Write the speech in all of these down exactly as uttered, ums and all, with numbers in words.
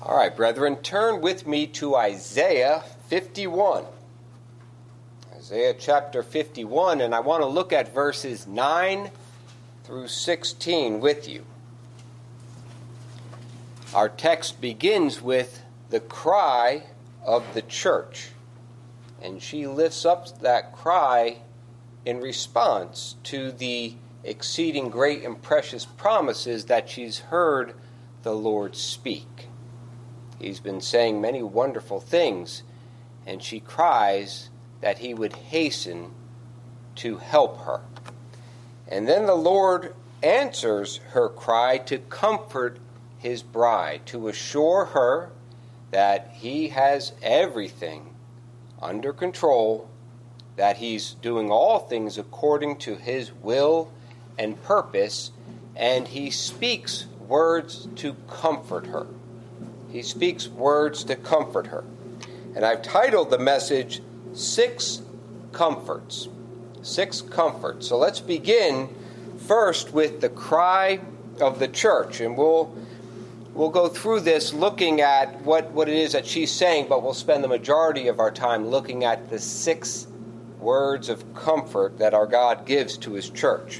All right, brethren, turn with me to Isaiah fifty-one. Isaiah chapter fifty-one, and I want to look at verses nine through sixteen with you. Our text begins with the cry of the church, and she lifts up that cry in response to the exceeding great and precious promises that she's heard the Lord speak. He's been saying many wonderful things, and she cries that he would hasten to help her. And then the Lord answers her cry to comfort his bride, to assure her that he has everything under control, that he's doing all things according to his will and purpose, and he speaks words to comfort her. He speaks words to comfort her. And I've titled the message, Six Comforts. Six Comforts. So let's begin first with the cry of the church. And we'll we'll go through this looking at what, what it is that she's saying, but we'll spend the majority of our time looking at the six words of comfort that our God gives to his church.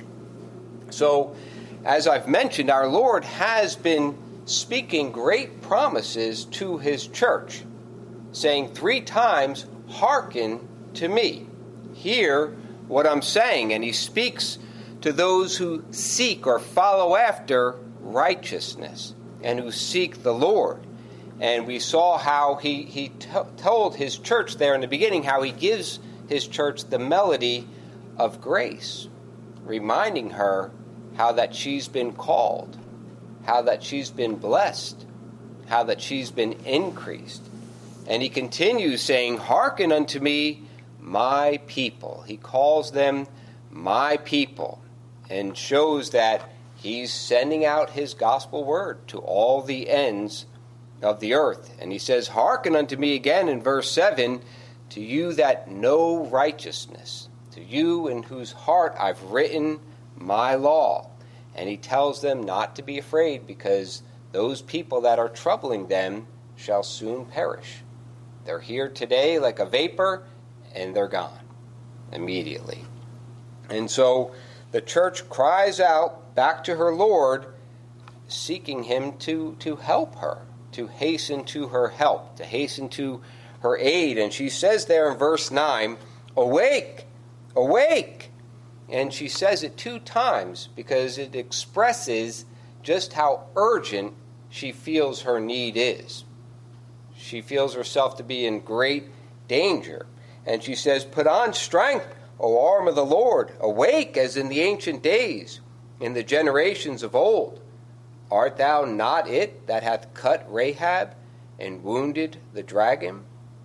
So, as I've mentioned, our Lord has been speaking great promises to his church, saying three times, hearken to me. Hear what I'm saying. And he speaks to those who seek or follow after righteousness and who seek the Lord. And we saw how he, he t- told his church there in the beginning how he gives his church the melody of grace, reminding her how that she's been called, how that she's been blessed, how that she's been increased. And he continues saying, hearken unto me, my people. He calls them my people and shows that he's sending out his gospel word to all the ends of the earth. And he says, hearken unto me again in verse seven, to you that know righteousness, to you in whose heart I've written my law. And he tells them not to be afraid, because those people that are troubling them shall soon perish. They're here today like a vapor, and they're gone immediately. And so the church cries out back to her Lord, seeking him to, to help her, to hasten to her help, to hasten to her aid. And she says there in verse nine, awake, awake. And she says it two times because it expresses just how urgent she feels her need is. She feels herself to be in great danger. And she says, put on strength, O arm of the Lord. Awake as in the ancient days, in the generations of old. Art thou not it that hath cut Rahab and wounded the dragon?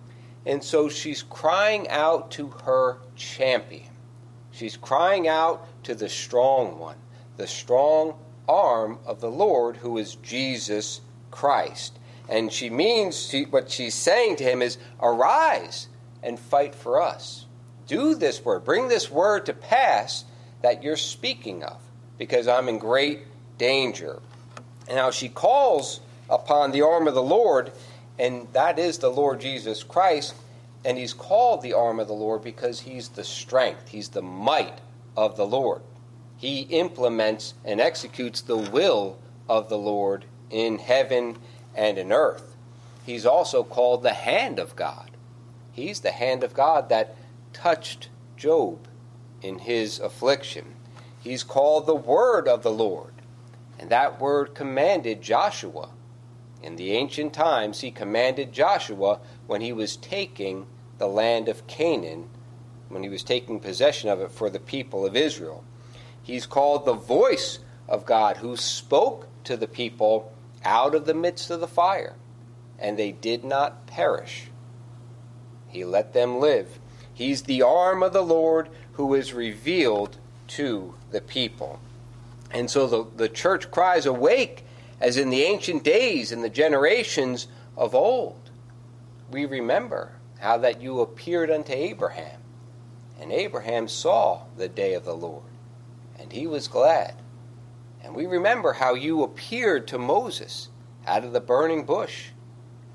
And so she's crying out to her champion. She's crying out to the strong one, the strong arm of the Lord, who is Jesus Christ. And she means, she, what she's saying to him is, arise and fight for us. Do this word, bring this word to pass that you're speaking of, because I'm in great danger. And now she calls upon the arm of the Lord, and that is the Lord Jesus Christ. And he's called the arm of the Lord because he's the strength, he's the might of the Lord. He implements and executes the will of the Lord in heaven and in earth. He's also called the hand of God. He's the hand of God that touched Job in his affliction. He's called the word of the Lord. And that word commanded Joshua. In the ancient times, he commanded Joshua when he was taking the land of Canaan, when he was taking possession of it for the people of Israel. He's called the voice of God, who spoke to the people out of the midst of the fire, and they did not perish. He let them live. He's the arm of the Lord who is revealed to the people. And so the, the church cries, awake, as in the ancient days, in the generations of old. We remember how that you appeared unto Abraham, and Abraham saw the day of the Lord, and he was glad. And we remember how you appeared to Moses out of the burning bush,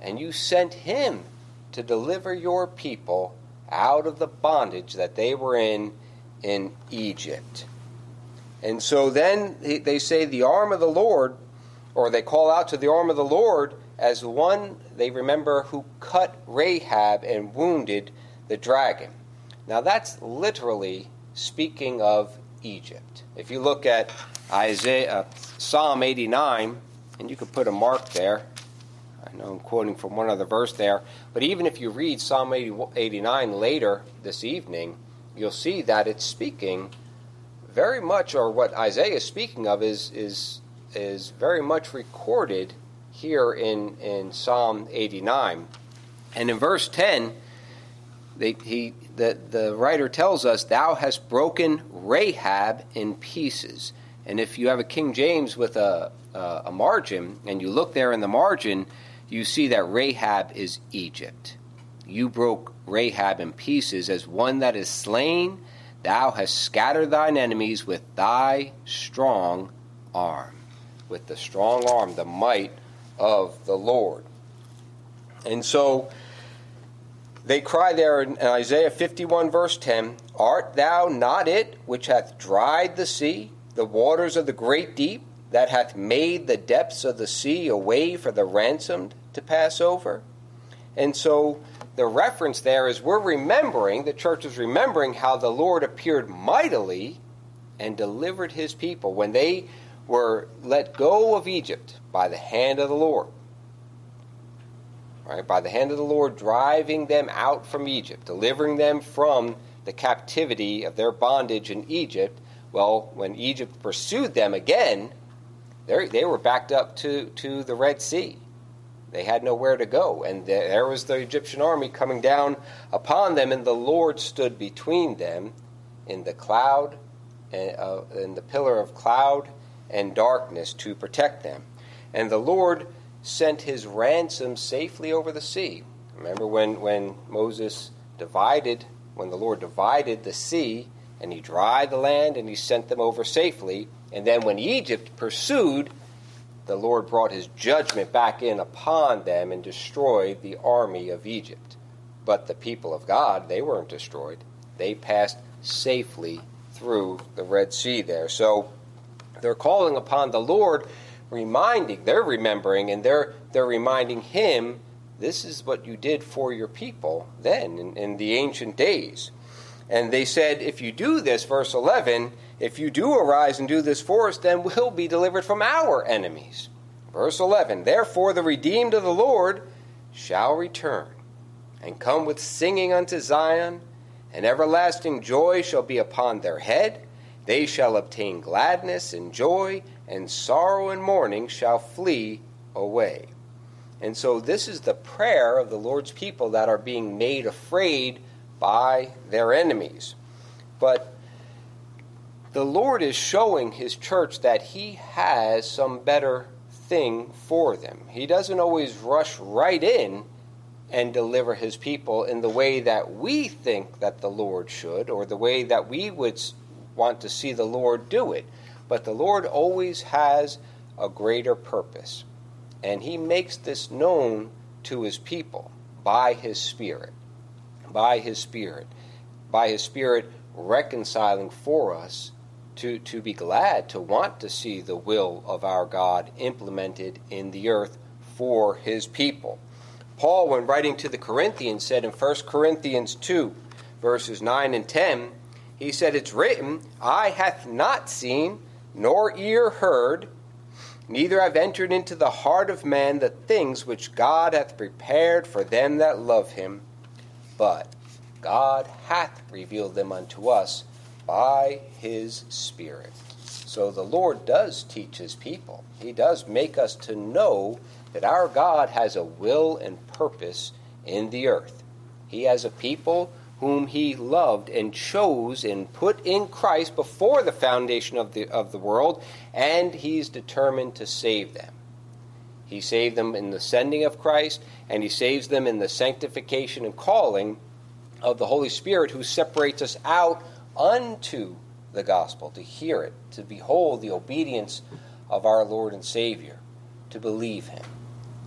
and you sent him to deliver your people out of the bondage that they were in in Egypt. And so then they say the arm of the Lord, or they call out to the arm of the Lord as the one, they remember, who cut Rahab and wounded the dragon. Now that's literally speaking of Egypt. If you look at Isaiah, uh, Psalm eighty-nine, and you could put a mark there. I know I'm quoting from one other verse there, but even if you read Psalm eighty-nine later this evening, you'll see that it's speaking very much, or what Isaiah is speaking of is is is very much recorded here in, in Psalm eighty-nine. And in verse ten, they, he the, the writer tells us, "Thou hast broken Rahab in pieces." And if you have a King James with a, a, a margin, and you look there in the margin, you see that Rahab is Egypt. You broke Rahab in pieces as one that is slain. Thou hast scattered thine enemies with thy strong arm. With the strong arm, the might of the Lord. And so they cry there in Isaiah fifty-one verse ten, "Art thou not it which hath dried the sea, the waters of the great deep, that hath made the depths of the sea a way for the ransomed to pass over?" And so the reference there is we're remembering, the church is remembering how the Lord appeared mightily and delivered his people when they were let go of Egypt by the hand of the Lord. Right? By the hand of the Lord, driving them out from Egypt, delivering them from the captivity of their bondage in Egypt. Well, when Egypt pursued them again, they were backed up to, to the Red Sea. They had nowhere to go. And there was the Egyptian army coming down upon them, and the Lord stood between them in the cloud, uh, in the pillar of cloud and darkness to protect them. And the Lord sent his ransom safely over the sea. Remember when, when Moses divided, when the Lord divided the sea, and he dried the land, and he sent them over safely. And then when Egypt pursued, the Lord brought his judgment back in upon them and destroyed the army of Egypt. But the people of God, they weren't destroyed. They passed safely through the Red Sea there. So they're calling upon the Lord, reminding, they're remembering, and they're they're reminding him, this is what you did for your people then in, in the ancient days. And they said, if you do this, verse eleven, if you do arise and do this for us, then we'll be delivered from our enemies. Verse eleven, therefore the redeemed of the Lord shall return, and come with singing unto Zion, and everlasting joy shall be upon their head. They shall obtain gladness and joy, and sorrow and mourning shall flee away. And so this is the prayer of the Lord's people that are being made afraid by their enemies. But the Lord is showing his church that he has some better thing for them. He doesn't always rush right in and deliver his people in the way that we think that the Lord should, or the way that we would want to see the Lord do it. But the Lord always has a greater purpose. And he makes this known to his people by his Spirit. By his Spirit. By his Spirit reconciling for us to, to be glad, to want to see the will of our God implemented in the earth for his people. Paul, when writing to the Corinthians, said in First Corinthians two, verses nine and ten, he said, it's written, eye hath not seen, nor ear heard, neither have entered into the heart of man the things which God hath prepared for them that love him, but God hath revealed them unto us by his Spirit. So the Lord does teach his people. He does make us to know that our God has a will and purpose in the earth. He has a people whom he loved and chose and put in Christ before the foundation of the of the world, and he's determined to save them. He saved them in the sending of Christ, and he saves them in the sanctification and calling of the Holy Spirit, who separates us out unto the gospel, to hear it, to behold the obedience of our Lord and Savior, to believe him.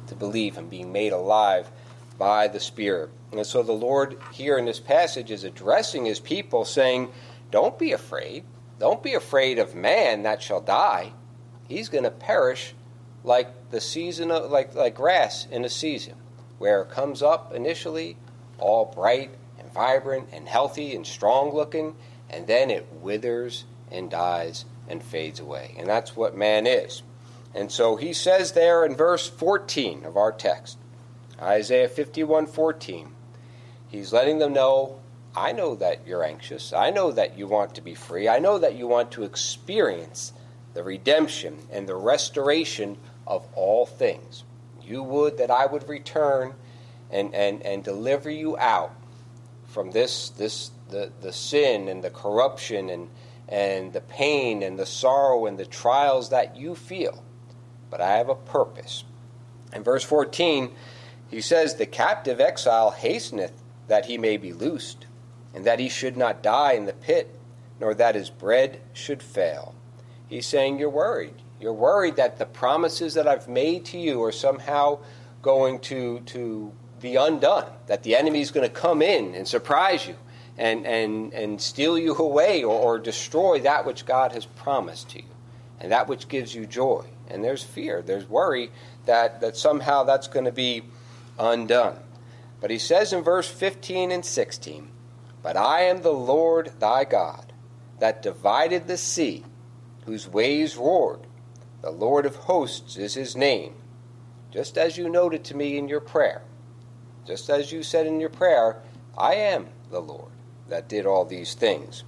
to believe him, being made alive by the Spirit. And so the Lord here in this passage is addressing his people, saying, don't be afraid. Don't be afraid of man that shall die. He's going to perish like the season of, like, like grass in a season, where it comes up initially all bright and vibrant and healthy and strong looking, and then it withers and dies and fades away. And that's what man is. And so he says there in verse fourteen of our text, Isaiah fifty-one fourteen, he's letting them know, I know that you're anxious. I know that you want to be free. I know that you want to experience the redemption and the restoration of all things. You would that I would return and, and, and deliver you out from this this the, the sin and the corruption and, and the pain and the sorrow and the trials that you feel. But I have a purpose. In verse fourteen, he says, the captive exile hasteneth that he may be loosed, and that he should not die in the pit, nor that his bread should fail. He's saying you're worried. You're worried that the promises that I've made to you are somehow going to, to be undone, that the enemy is going to come in and surprise you and, and, and steal you away or, or destroy that which God has promised to you and that which gives you joy. And there's fear, there's worry that, that somehow that's going to be undone. But he says in verse fifteen and sixteen, but I am the Lord thy God, that divided the sea, whose waves roared. The Lord of hosts is his name. Just as you noted to me in your prayer, just as you said in your prayer, I am the Lord that did all these things.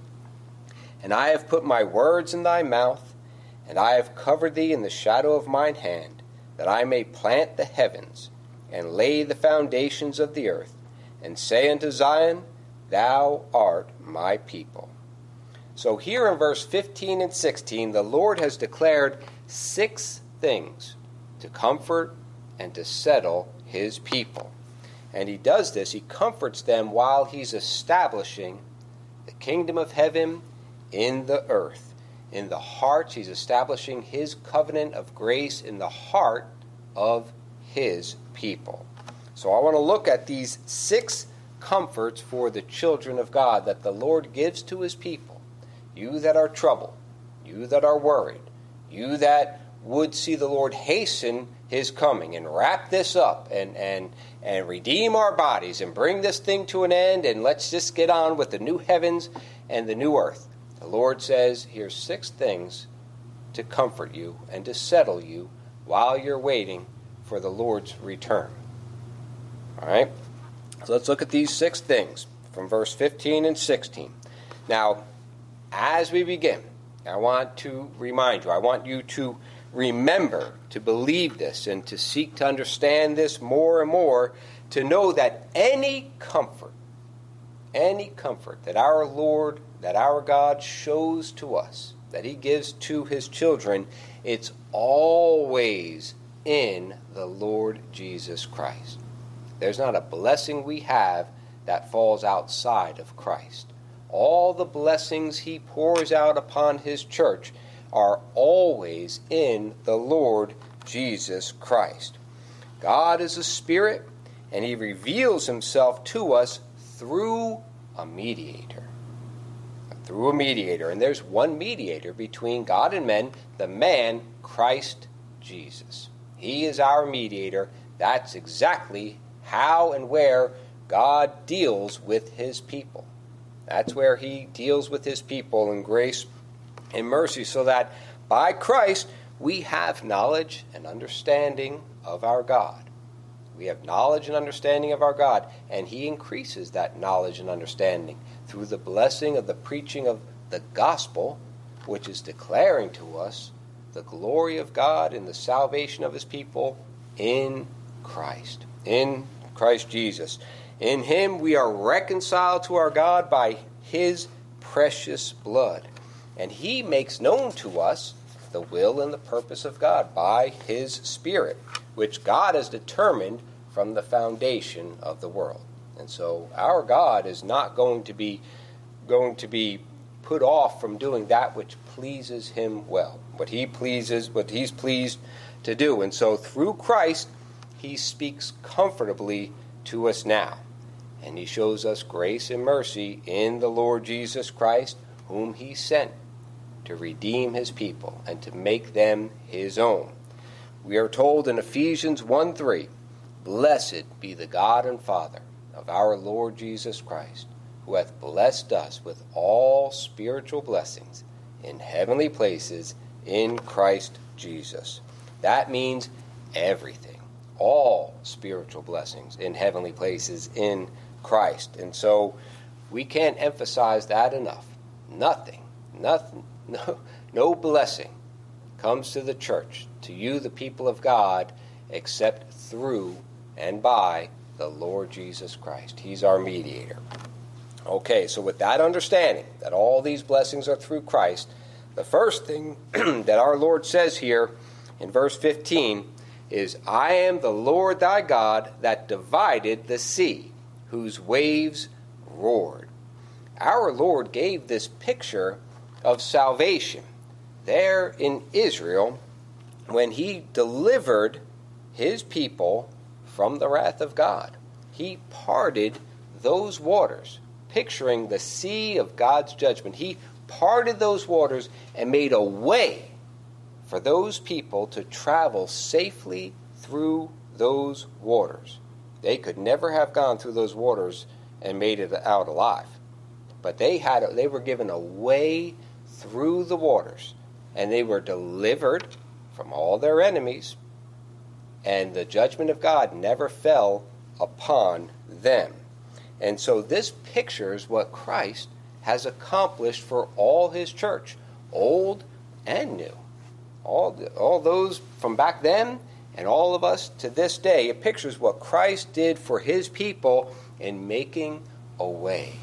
And I have put my words in thy mouth, and I have covered thee in the shadow of mine hand, that I may plant the heavens, and lay the foundations of the earth, and say unto Zion, thou art my people. So here in verse fifteen and sixteen, the Lord has declared six things to comfort and to settle his people. And he does this, he comforts them while he's establishing the kingdom of heaven in the earth. In the hearts, he's establishing his covenant of grace in the heart of his people. So I want to look at these six comforts for the children of God that the Lord gives to his people. You that are troubled, you that are worried, you that would see the Lord hasten his coming and wrap this up and, and, and redeem our bodies and bring this thing to an end, and let's just get on with the new heavens and the new earth. The Lord says, here's six things to comfort you and to settle you while you're waiting for the Lord's return. All right? So let's look at these six things from verse fifteen and sixteen. Now, as we begin, I want to remind you, I want you to remember to believe this and to seek to understand this more and more, to know that any comfort, any comfort that our Lord, that our God shows to us, that he gives to his children, it's always in the Lord Jesus Christ. There's not a blessing we have that falls outside of Christ. All the blessings he pours out upon his church are always in the Lord Jesus Christ. God is a spirit, and he reveals himself to us through a mediator. Through a mediator. And there's one mediator between God and men, the man, Christ Jesus. He is our mediator. That's exactly how and where God deals with his people. That's where he deals with his people in grace and mercy, so that by Christ we have knowledge and understanding of our God. We have knowledge and understanding of our God, and he increases that knowledge and understanding through the blessing of the preaching of the gospel, which is declaring to us the glory of God and the salvation of his people in Christ, in Christ Jesus. In him we are reconciled to our God by his precious blood. And he makes known to us the will and the purpose of God by his Spirit, which God has determined from the foundation of the world. And so our God is not going to be going to be put off from doing that which pleases him well, what he pleases, what he's pleased to do. And so through Christ, he speaks comfortably to us now. And he shows us grace and mercy in the Lord Jesus Christ, whom he sent to redeem his people and to make them his own. We are told in Ephesians one three, "Blessed be the God and Father of our Lord Jesus Christ, who hath blessed us with all spiritual blessings in heavenly places in Christ Jesus." That means everything. All spiritual blessings in heavenly places in Christ. And so we can't emphasize that enough. Nothing, nothing, no, no blessing comes to the church, to you, the people of God, except through and by the Lord Jesus Christ. He's our mediator. Okay, so with that understanding, that all these blessings are through Christ, the first thing that our Lord says here in verse fifteen is, "I am the Lord thy God that divided the sea, whose waves roared." Our Lord gave this picture of salvation there in Israel when he delivered his people from the wrath of God. He parted those waters, picturing the sea of God's judgment. He parted those waters and made a way for those people to travel safely through those waters. They could never have gone through those waters and made it out alive. But they had they were given a way through the waters, and they were delivered from all their enemies, and the judgment of God never fell upon them. And so this pictures what Christ has accomplished for all his church, old and new. All, all those from back then and all of us to this day. It pictures what Christ did for his people in making a way.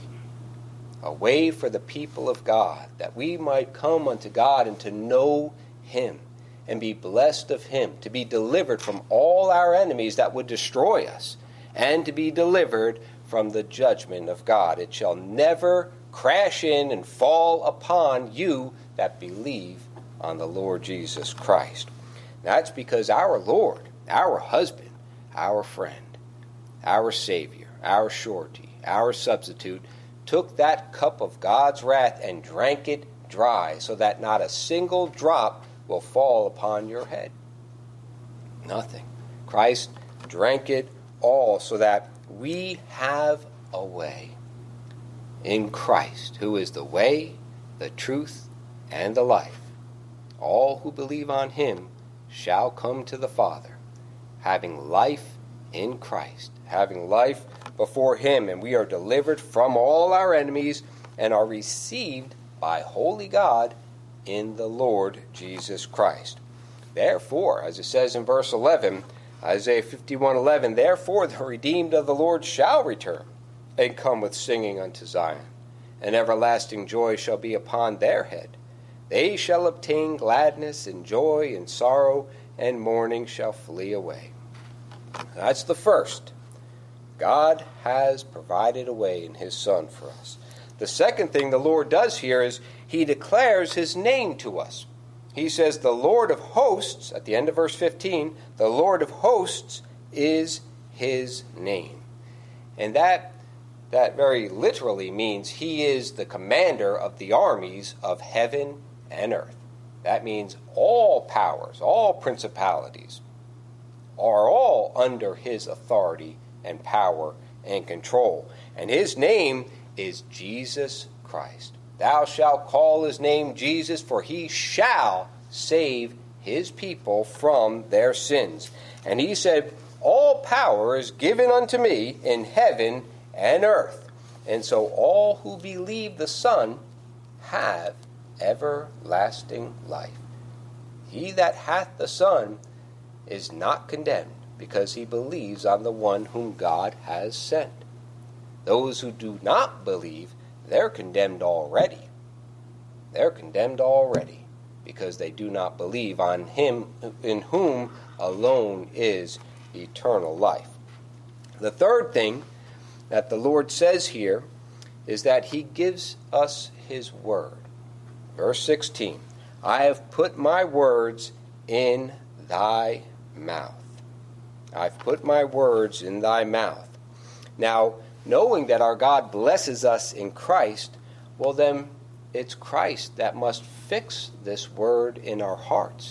A way for the people of God, that we might come unto God and to know him and be blessed of him, to be delivered from all our enemies that would destroy us, and to be delivered from the judgment of God. It shall never crash in and fall upon you that believe on the Lord Jesus Christ. That's because our Lord, our husband, our friend, our Savior, our surety, our substitute, took that cup of God's wrath and drank it dry, so that not a single drop will fall upon your head. Nothing. Christ drank it all so that we have a way in Christ, who is the way, the truth, and the life. All who believe on him shall come to the Father, having life in Christ, having life before him, and we are delivered from all our enemies and are received by holy God in the Lord Jesus Christ. Therefore, as it says in verse eleven, Isaiah fifty-one eleven, "Therefore the redeemed of the Lord shall return, and come with singing unto Zion, and everlasting joy shall be upon their head. They shall obtain gladness and joy, and sorrow and mourning shall flee away." That's the first. God has provided a way in his Son for us. The second thing the Lord does here is he declares his name to us. He says, "The Lord of hosts," at the end of verse fifteen, "the Lord of hosts is his name." And that, that very literally means he is the commander of the armies of heaven and earth. That means all powers, all principalities are all under his authority and power and control. And his name is Jesus Christ. "Thou shalt call his name Jesus, for he shall save his people from their sins." And he said, "All power is given unto me in heaven and earth." And so all who believe the Son have everlasting life. He that hath the Son is not condemned, because he believes on the one whom God has sent. Those who do not believe, they're condemned already. They're condemned already, because they do not believe on him in whom alone is eternal life. The third thing that the Lord says here is that he gives us his word. Verse sixteen, "I have put my words in thy mouth." I've put my words in thy mouth. Now, knowing that our God blesses us in Christ, well then, it's Christ that must fix this word in our hearts.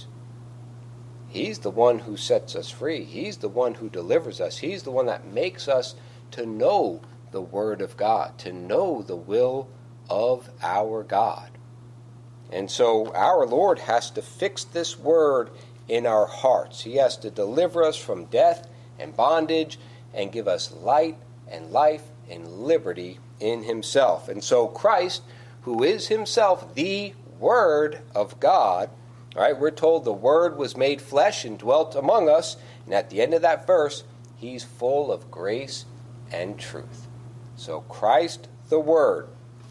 He's the one who sets us free. He's the one who delivers us. He's the one that makes us to know the word of God, to know the will of our God. And so our Lord has to fix this word in our hearts. He has to deliver us from death and bondage and give us light and life and liberty in himself. And so Christ, who is himself the Word of God, all right, we're told the Word was made flesh and dwelt among us. And at the end of that verse, he's full of grace and truth. So Christ, the Word,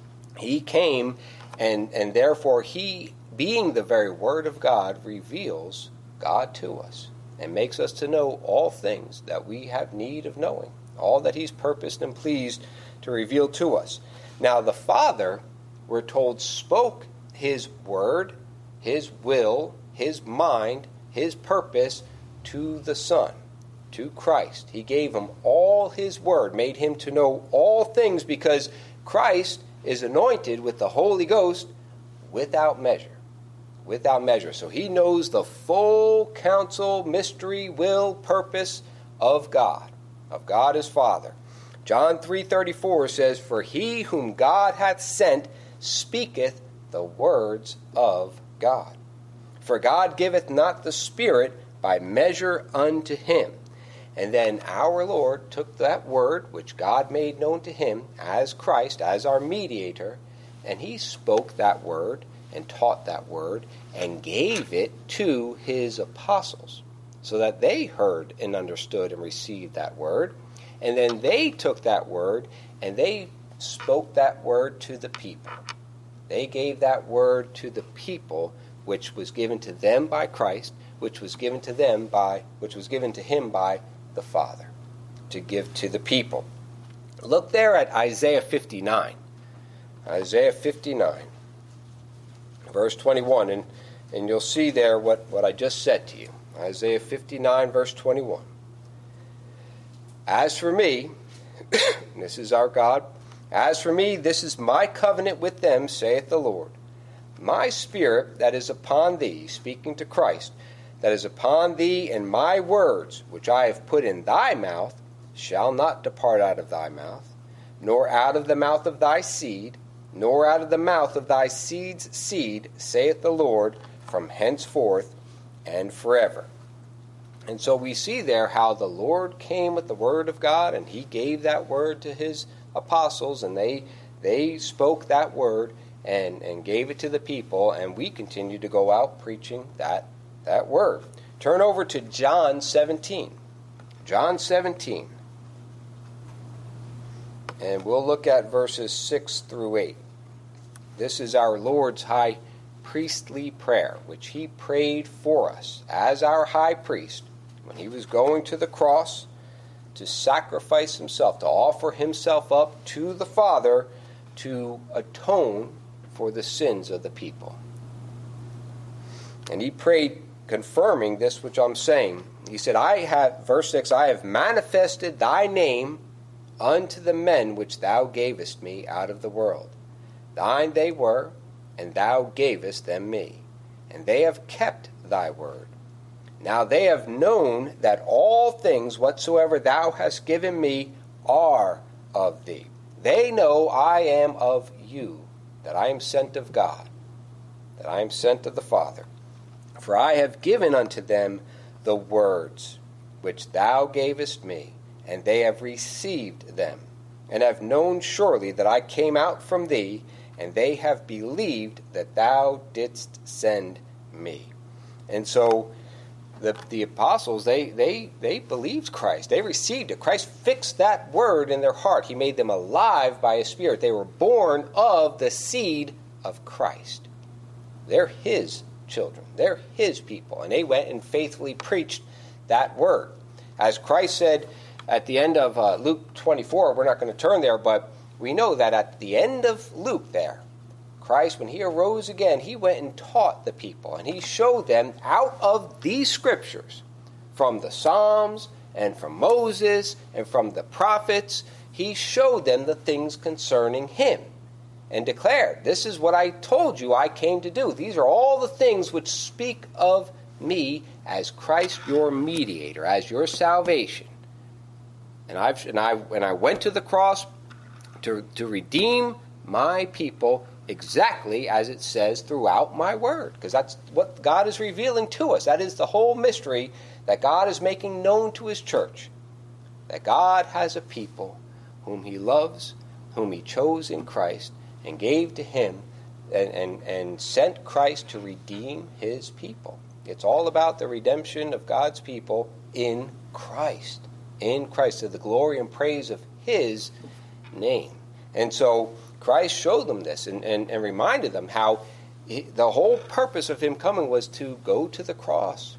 he came, and, and therefore he, being the very Word of God, reveals God to us and makes us to know all things that we have need of knowing, all that he's purposed and pleased to reveal to us. Now the Father, we're told, spoke his word, his will, his mind, his purpose to the Son, to Christ. He gave him all his word, made him to know all things, because Christ is anointed with the Holy Ghost without measure. Without measure. So he knows the full counsel, mystery, will, purpose of God, of God his Father. John three thirty-four says, "For he whom God hath sent speaketh the words of God. For God giveth not the Spirit by measure unto him." And then our Lord took that word, which God made known to him as Christ, as our mediator, and he spoke that word and taught that word and gave it to his apostles so that they heard and understood and received that word. And then they took that word and they spoke that word to the people. They gave that word to the people, which was given to them by Christ, which was given to them by, which was given to him by the Father, to give to the people. Look there at Isaiah fifty-nine. Isaiah fifty-nine, verse twenty-one, and, and you'll see there what, what I just said to you. Isaiah fifty-nine, verse twenty-one. "As for me," this is our God, "as for me, this is my covenant with them, saith the Lord. My spirit that is upon thee," speaking to Christ, "that is upon thee, and my words, which I have put in thy mouth, shall not depart out of thy mouth, nor out of the mouth of thy seed, nor out of the mouth of thy seed's seed, saith the Lord, from henceforth and forever." And so we see there how the Lord came with the word of God, and he gave that word to his apostles, and they they spoke that word and, and gave it to the people, and we continue to go out preaching that, that word. Turn over to John seventeen. John seventeen. And we'll look at verses six through eight. This is our Lord's high priestly prayer, which he prayed for us as our high priest when he was going to the cross to sacrifice himself, to offer himself up to the Father to atone for the sins of the people. And he prayed confirming this which I'm saying. He said, I have, verse six, "I have manifested thy name unto the men which thou gavest me out of the world. Thine they were, and thou gavest them me, and they have kept thy word. Now they have known that all things whatsoever thou hast given me are of thee. They know I am of you, that I am sent of God, that I am sent of the Father. For I have given unto them the words which thou gavest me, and they have received them, and have known surely that I came out from thee, and they have believed that thou didst send me." And so the the apostles, they they they believed Christ. They received it. Christ fixed that word in their heart. He made them alive by his Spirit. They were born of the seed of Christ. They're his children. They're his people. And they went and faithfully preached that word. As Christ said at the end of uh, Luke twenty-four, we're not going to turn there, but we know that at the end of Luke there, Christ, when he arose again, he went and taught the people, and he showed them out of these scriptures from the Psalms and from Moses and from the prophets. He showed them the things concerning him and declared, this is what I told you I came to do. These are all the things which speak of me as Christ your mediator, as your salvation. And I've and I and I went to the cross to to redeem my people exactly as it says throughout my word, because that's what God is revealing to us. That is the whole mystery that God is making known to his church, that God has a people whom he loves, whom he chose in Christ and gave to him and, and, and sent Christ to redeem his people. It's all about the redemption of God's people in Christ. In Christ, to the glory and praise of his name. And so Christ showed them this and, and, and reminded them how he, the whole purpose of him coming was to go to the cross,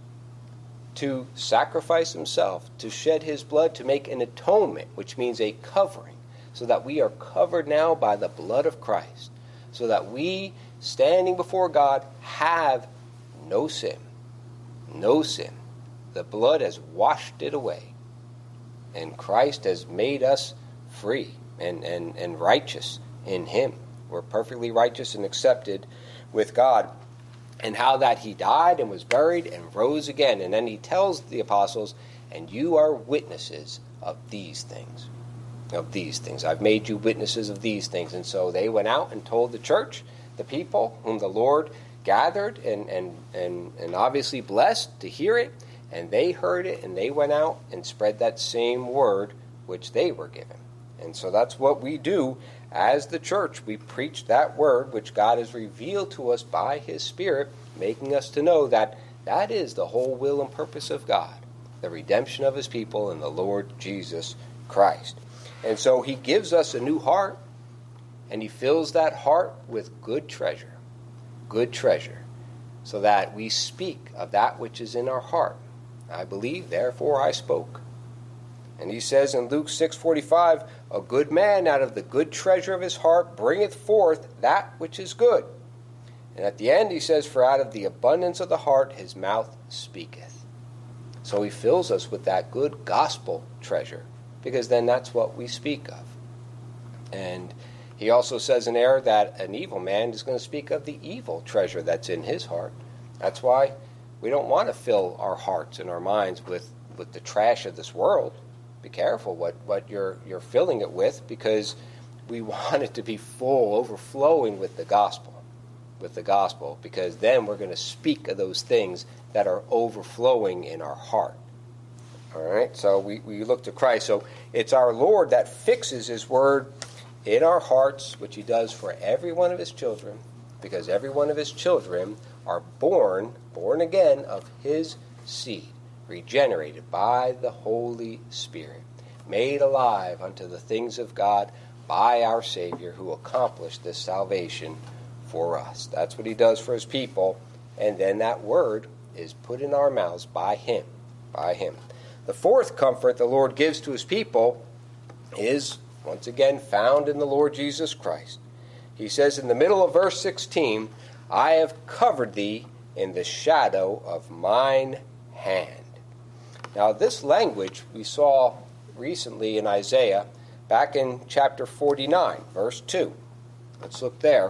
to sacrifice himself, to shed his blood, to make an atonement, which means a covering, so that we are covered now by the blood of Christ, so that we, standing before God, have no sin. No sin. The blood has washed it away. And Christ has made us free and, and, and righteous in him. We're perfectly righteous and accepted with God. And how that he died and was buried and rose again. And then he tells the apostles, and you are witnesses of these things. Of these things. I've made you witnesses of these things. And so they went out and told the church, the people whom the Lord gathered and, and, and, and obviously blessed to hear it. And they heard it, and they went out and spread that same word which they were given. And so that's what we do as the church. We preach that word which God has revealed to us by his Spirit, making us to know that that is the whole will and purpose of God, the redemption of his people in the Lord Jesus Christ. And so he gives us a new heart, and he fills that heart with good treasure, good treasure, so that we speak of that which is in our heart. I believe, therefore I spoke. And he says in Luke six forty-five, a good man out of the good treasure of his heart bringeth forth that which is good. And at the end he says, for out of the abundance of the heart his mouth speaketh. So he fills us with that good gospel treasure, because then that's what we speak of. And he also says in there that an evil man is going to speak of the evil treasure that's in his heart. That's why we don't want to fill our hearts and our minds with, with the trash of this world. Be careful what, what you're you're filling it with, because we want it to be full, overflowing with the gospel. With the gospel, because then we're going to speak of those things that are overflowing in our heart. All right, so we, we look to Christ. So it's our Lord that fixes his word in our hearts, which he does for every one of his children, because every one of his children are born, born again of his seed, regenerated by the Holy Spirit, made alive unto the things of God by our Savior, who accomplished this salvation for us. That's what he does for his people, and then that word is put in our mouths by him, by him. The fourth comfort the Lord gives to his people is, once again, found in the Lord Jesus Christ. He says in the middle of verse sixteen, I have covered thee in the shadow of mine hand. Now, this language we saw recently in Isaiah, back in chapter forty-nine, verse two. Let's look there.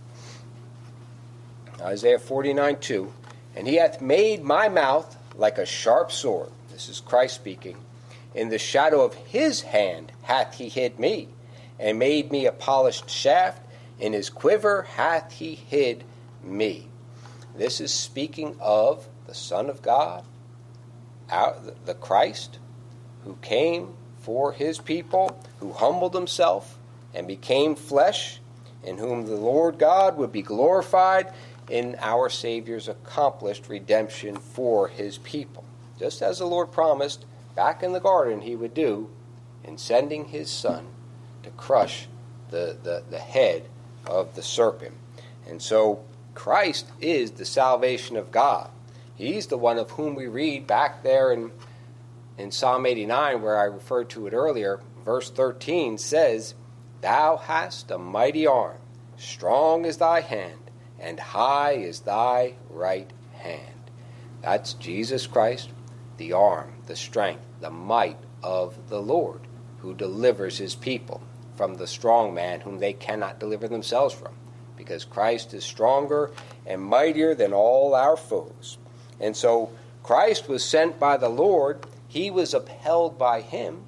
Isaiah forty-nine two. And he hath made my mouth like a sharp sword. This is Christ speaking. In the shadow of his hand hath he hid me, and made me a polished shaft. In his quiver hath he hid me. This is speaking of the Son of God, the Christ, who came for his people, who humbled himself and became flesh, in whom the Lord God would be glorified in our Savior's accomplished redemption for his people. Just as the Lord promised back in the garden he would do in sending his Son to crush the, the, the head of the serpent. And so Christ is the salvation of God. He's the one of whom we read back there in, in Psalm eighty-nine, where I referred to it earlier. Verse thirteen says, Thou hast a mighty arm, strong is thy hand, and high is thy right hand. That's Jesus Christ, the arm, the strength, the might of the Lord, who delivers his people from the strong man whom they cannot deliver themselves from, because Christ is stronger and mightier than all our foes. And so Christ was sent by the Lord. He was upheld by him.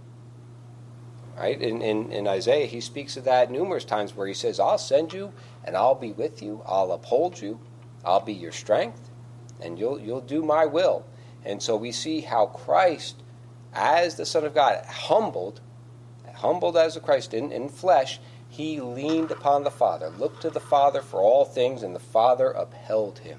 Right? In, in, in Isaiah, he speaks of that numerous times where he says, I'll send you and I'll be with you. I'll uphold you. I'll be your strength, and you'll you'll do my will. And so we see how Christ, as the Son of God, humbled, humbled as a Christ in, in flesh, he leaned upon the Father, looked to the Father for all things, and the Father upheld him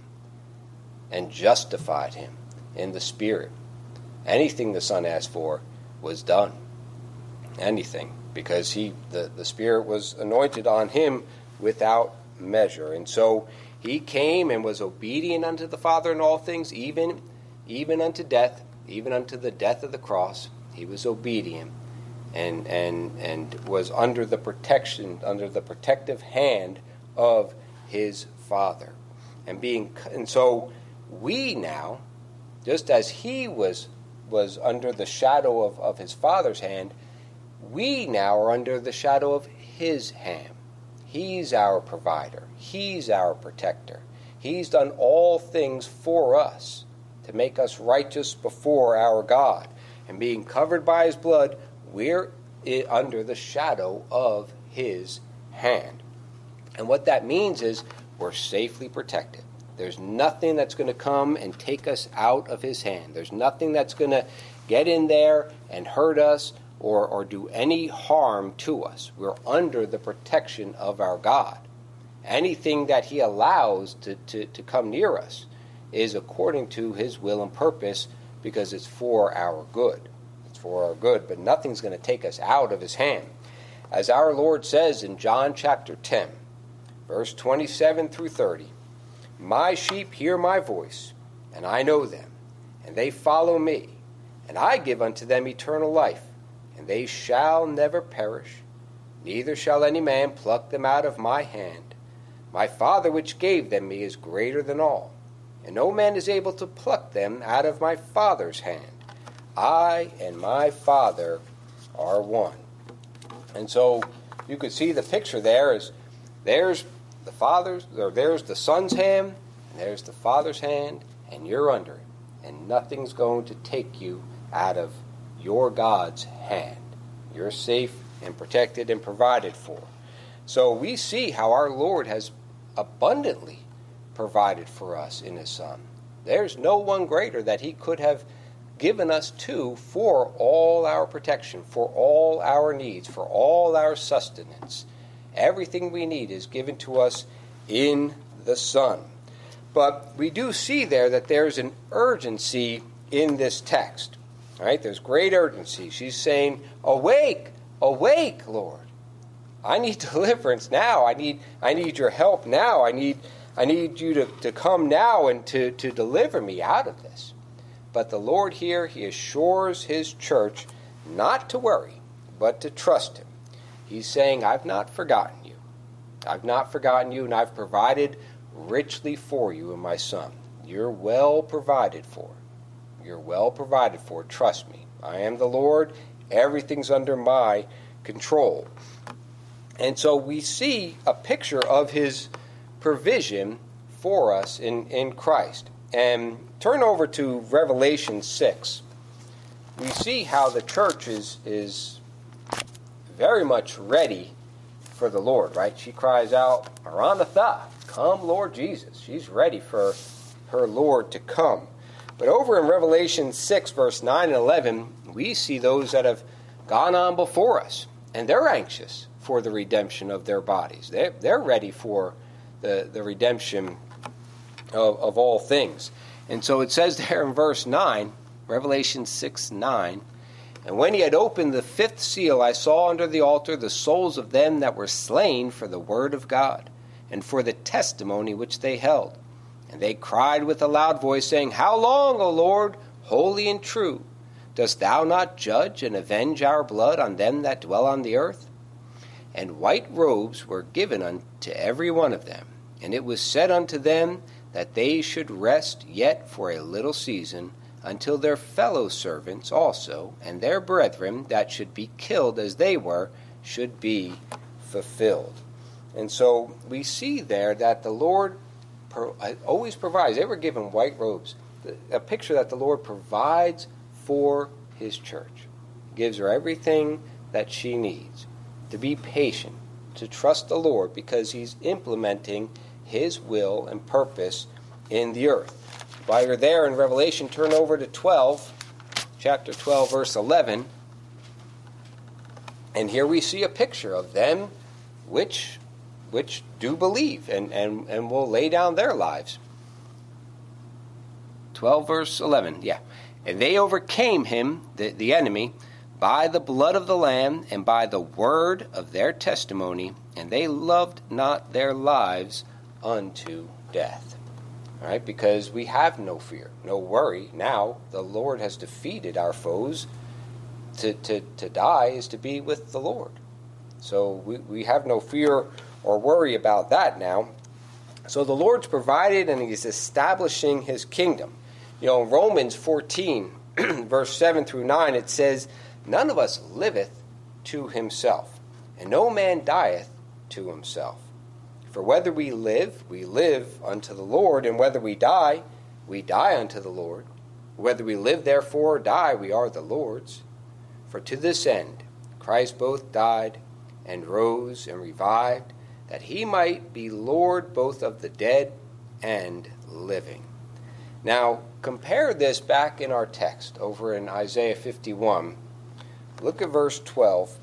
and justified him in the Spirit. Anything the Son asked for was done. Anything, because he the, the Spirit was anointed on him without measure. And so he came and was obedient unto the Father in all things, even even unto death, even unto the death of the cross. He was obedient and and and was under the protection, under the protective hand of his Father. And being and so we now, just as he was was under the shadow of, of his Father's hand, we now are under the shadow of his hand. He's our provider. He's our protector. He's done all things for us to make us righteous before our God. And being covered by his blood, we're under the shadow of his hand. And what that means is we're safely protected. There's nothing that's going to come and take us out of his hand. There's nothing that's going to get in there and hurt us or, or do any harm to us. We're under the protection of our God. Anything that he allows to, to, to come near us is according to his will and purpose, because it's for our good. It's for our good, but nothing's going to take us out of his hand. As our Lord says in John chapter ten, verse twenty-seven through thirty, my sheep hear my voice, and I know them, and they follow me, and I give unto them eternal life, and they shall never perish, neither shall any man pluck them out of my hand. My Father which gave them me is greater than all, and no man is able to pluck them out of my Father's hand. I and my Father are one. And so you could see the picture there is there's the Father's, or there's the Son's hand, and there's the Father's hand, and you're under it. And nothing's going to take you out of your God's hand. You're safe and protected and provided for. So we see how our Lord has abundantly provided for us in his Son. There's no one greater that he could have given us to for all our protection, for all our needs, for all our sustenance. Everything we need is given to us in the Son. But we do see there that there's an urgency in this text. All right, there's great urgency. She's saying, awake, awake, Lord. I need deliverance now. I need I need your help now. I need I need you to, to come now and to, to deliver me out of this. But the Lord here, he assures his church not to worry, but to trust him. He's saying, I've not forgotten you. I've not forgotten you, and I've provided richly for you in my Son. You're well provided for. You're well provided for. Trust me. I am the Lord. Everything's under my control. And so we see a picture of his provision for us in, in Christ. And turn over to Revelation six. We see how the church is, is very much ready for the Lord, right? She cries out, Maranatha, come Lord Jesus. She's ready for her Lord to come. But over in Revelation six, verse nine and eleven, we see those that have gone on before us, and they're anxious for the redemption of their bodies. They're, they're ready for the, the redemption of, of all things. And so it says there in verse nine, Revelation six, nine, and when he had opened the fifth seal, I saw under the altar the souls of them that were slain for the word of God, and for the testimony which they held. And they cried with a loud voice, saying, How long, O Lord, holy and true, dost thou not judge and avenge our blood on them that dwell on the earth? And white robes were given unto every one of them, and it was said unto them that they should rest yet for a little season until their fellow servants also, and their brethren that should be killed as they were, should be fulfilled. And so we see there that the Lord always provides. They were given white robes, a picture that the Lord provides for his church. He gives her everything that she needs, to be patient, to trust the Lord, because he's implementing his will and purpose in the earth. While you're there in Revelation, turn over to twelve, chapter twelve, verse eleven. And here we see a picture of them which which do believe and, and, and will lay down their lives. twelve, verse eleven, yeah. And they overcame him, the, the enemy, by the blood of the Lamb and by the word of their testimony, and they loved not their lives unto death. All right, because we have no fear, no worry. Now the Lord has defeated our foes. To, to, to die is to be with the Lord. So we, we have no fear or worry about that now. So the Lord's provided and he's establishing his kingdom. You know, in Romans fourteen, verse seven through nine, it says, none of us liveth to himself, and no man dieth to himself. For whether we live, we live unto the Lord, and whether we die, we die unto the Lord. Whether we live, therefore, or die, we are the Lord's. For to this end Christ both died and rose and revived, that he might be Lord both of the dead and living. Now, compare this back in our text over in Isaiah fifty-one. Look at verse twelve.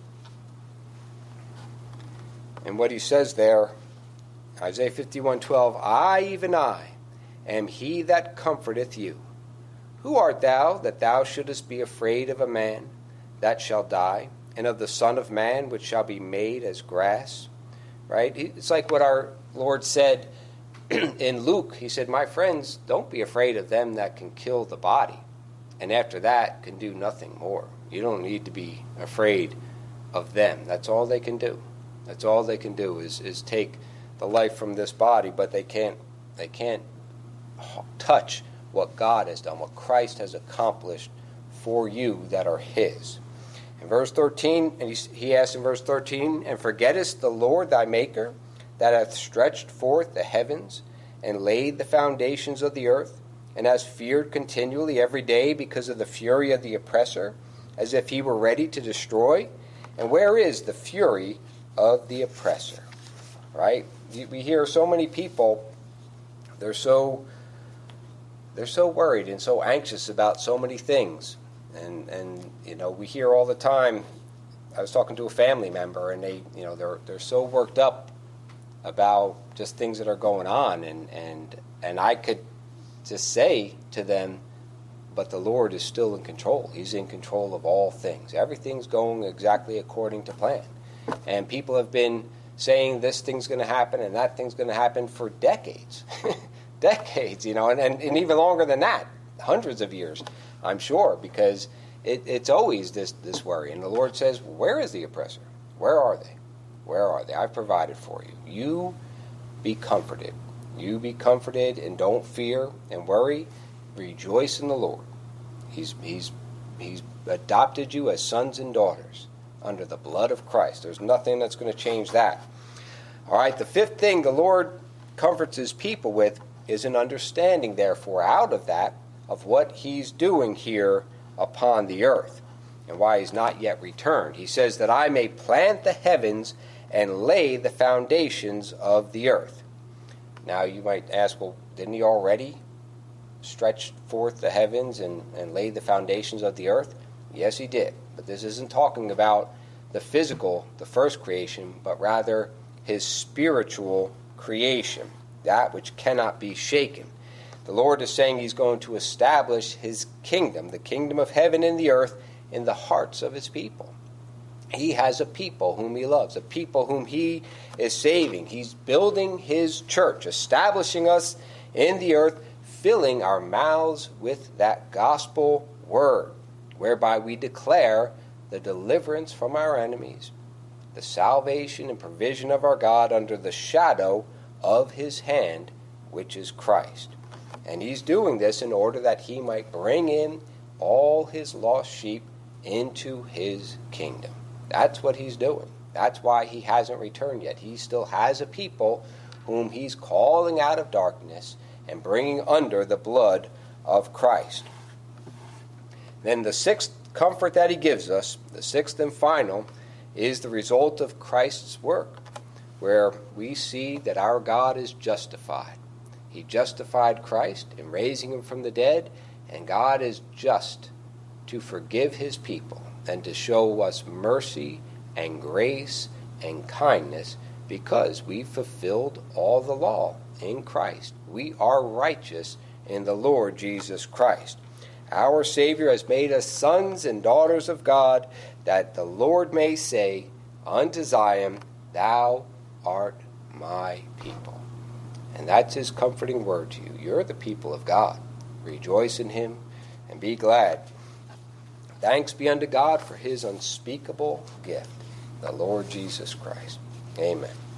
And what he says there, Isaiah fifty-one twelve, I, even I, am he that comforteth you. Who art thou, that thou shouldest be afraid of a man that shall die, and of the Son of Man, which shall be made as grass? Right? It's like what our Lord said in Luke. He said, my friends, don't be afraid of them that can kill the body, and after that can do nothing more. You don't need to be afraid of them. That's all they can do. That's all they can do is, is take the life from this body, but they can't they can't touch what God has done, what Christ has accomplished for you that are his. In verse thirteen, and he, he asks in verse thirteen, and forgettest the Lord thy Maker, that hath stretched forth the heavens, and laid the foundations of the earth, and hast feared continually every day because of the fury of the oppressor, as if he were ready to destroy? And where is the fury of the oppressor? Right? We hear so many people, they're so they're so worried and so anxious about so many things. And and you know, we hear all the time. I was talking to a family member, and they, you know, they're they're so worked up about just things that are going on, and and and I could just say to them, but the Lord is still in control. He's in control of all things. Everything's going exactly according to plan. And people have been saying this thing's going to happen and that thing's going to happen for decades. decades, you know, and, and, and even longer than that, hundreds of years, I'm sure, because it, it's always this, this worry. And the Lord says, where is the oppressor? Where are they? Where are they? I've provided for you. You be comforted. You be comforted and don't fear and worry. Rejoice in the Lord. He's, he's, he's adopted you as sons and daughters under the blood of Christ. There's nothing that's going to change that. All right, the fifth thing the Lord comforts his people with is an understanding, therefore, out of that, of what he's doing here upon the earth and why he's not yet returned. He says that I may plant the heavens and lay the foundations of the earth. Now you might ask, well, didn't he already stretch forth the heavens and, and lay the foundations of the earth? Yes, he did. But this isn't talking about the physical, the first creation, but rather his spiritual creation, that which cannot be shaken. The Lord is saying he's going to establish his kingdom, the kingdom of heaven and the earth, in the hearts of his people. He has a people whom he loves, a people whom he is saving. He's building his church, establishing us in the earth, filling our mouths with that gospel word, whereby we declare the deliverance from our enemies, the salvation and provision of our God under the shadow of his hand, which is Christ. And he's doing this in order that he might bring in all his lost sheep into his kingdom. That's what he's doing. That's why he hasn't returned yet. He still has a people whom he's calling out of darkness and bringing under the blood of Christ. Then the sixth comfort that he gives us, the sixth and final, is the result of Christ's work, where we see that our God is justified. He justified Christ in raising him from the dead, and God is just to forgive his people and to show us mercy and grace and kindness because we fulfilled all the law in Christ. We are righteous in the Lord Jesus Christ. Our Savior has made us sons and daughters of God, that the Lord may say unto Zion, Thou art my people. And that's his comforting word to you. You're the people of God. Rejoice in him and be glad. Thanks be unto God for his unspeakable gift, the Lord Jesus Christ. Amen.